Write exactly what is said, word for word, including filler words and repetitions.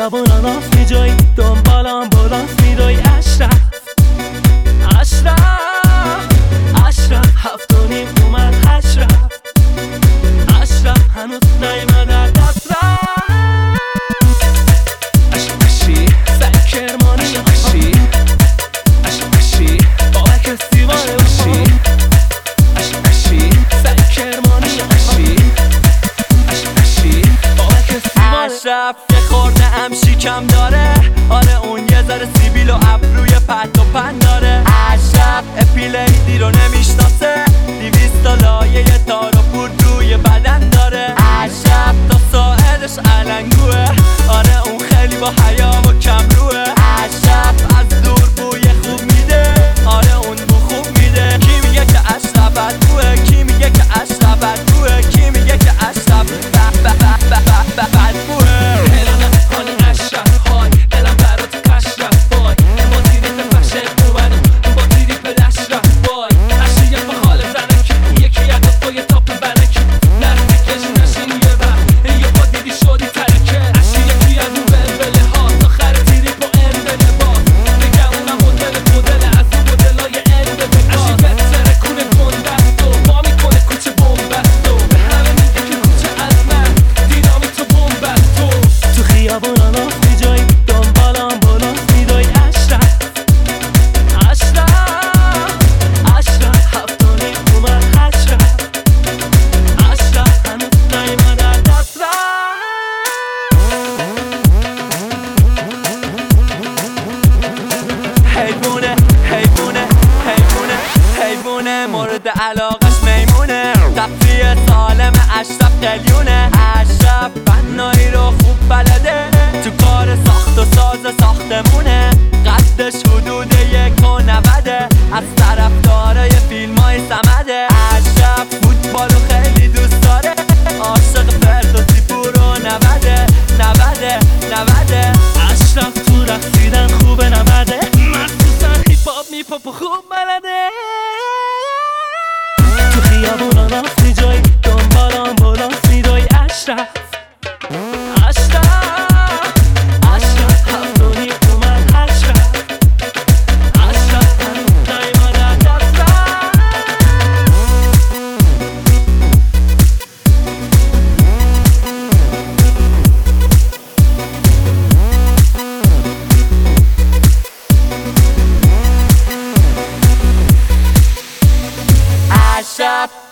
خیابونا ناف میجایی دنبالم بلند میدوی اشرف اشرف اشرف هفت و نیم اومد اشرف اشرف هنوز نیمده دست رفت اشرف اشی سگ کرمانی اشی اشرف اشی بابک استیوان اشی اشرف اشی سگ کرمانی اشی اشرف اشی بابک استیوان اشرف یه خورده هم شیکم داره آره اون یه ذره سیبیل و ابروی پت و پن داره اشرف اپیلیدی رو نمیشناسه دیویست تا لایه یه تار و پود روی بدن داره اشرف تا ساعدش علنگوه آره اون خیلی با حیا و کم روه اشرف از دور بوی خوب میده آره اون بو خوب میده کی میگه که اشرف بدبوه کی میگه که اشرف بدبوه کی میگه که اشرف بدبوه مورد علاقش میمونه تفریح سالم اشرف قلیونه اشرف بنایی رو خوب بلده تو کار ساخت و ساز ساختمونه قدش حدود یک و نوده از طرفدارای فیلم های سمده اشرف فوتبالو خیلی دوست داره عاشق فردوسی پور و نوده نوده نوده اشرف تو رقصیدن خوبه نوده مخصوصا هیپ هاپ میپ هاپ خوب بلده تو خیابونا ناف میجایی دنبالم بلند میدوی اشرف اشرف اشرف هفت و نیم اومد اشرف اشرف هنوز نیمده دست رفت اشرف